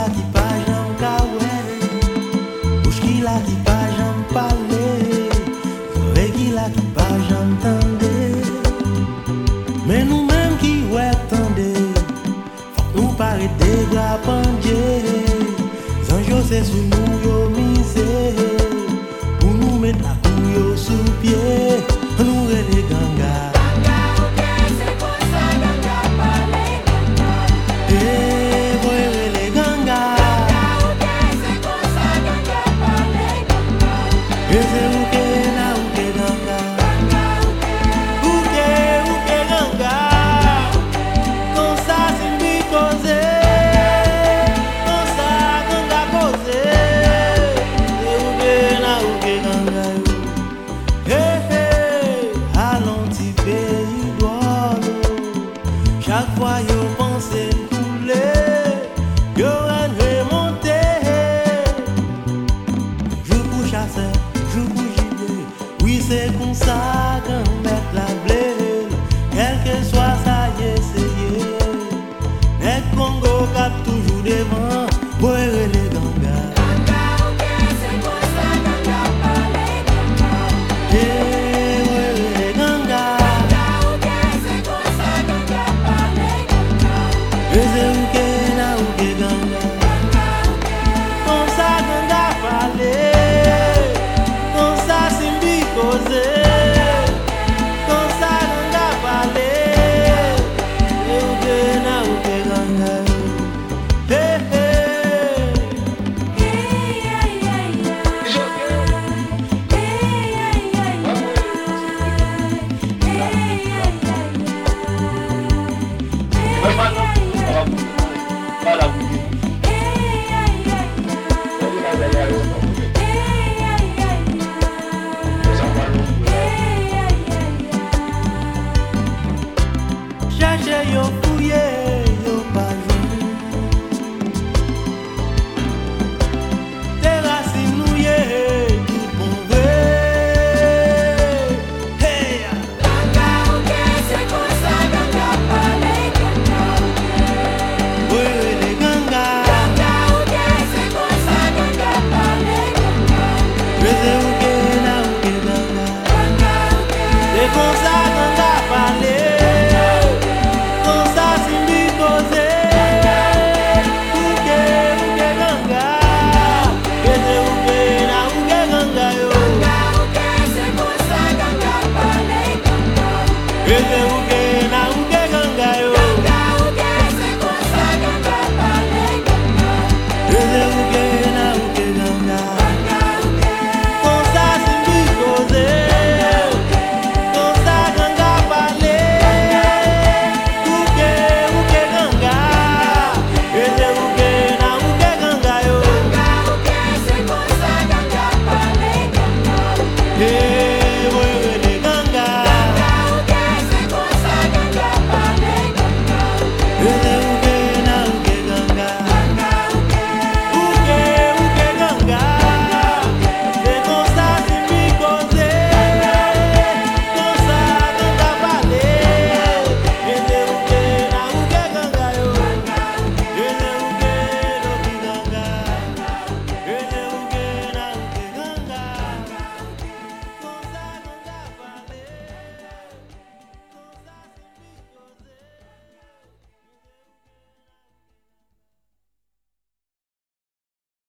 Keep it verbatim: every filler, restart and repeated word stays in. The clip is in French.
la qui pas j'aime kawé, bouche qui la qui pas j'aime parler, oreille qui la qui pas j'aime tendre. Mais nous-mêmes qui ouais tendez, faut nous paraître des bras pendiers. Zanjo c'est sous nous yo misé, pour nous mettre la couille sous pied, nous les ganga. Chaque fois yo pense couler, yo remonter. Jour pour chasser, jour pour gibier. Oui c'est comme ça qu'on met la blé. Quel que soit ça y essayer. Les Congo cap toujours devant.